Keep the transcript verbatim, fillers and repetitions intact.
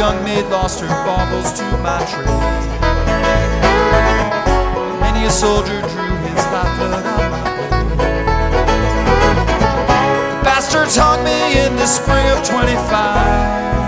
young maid lost her baubles to my trade. Many a soldier drew his lifeblood on my blade. The bastards hung me in the spring of twenty-five.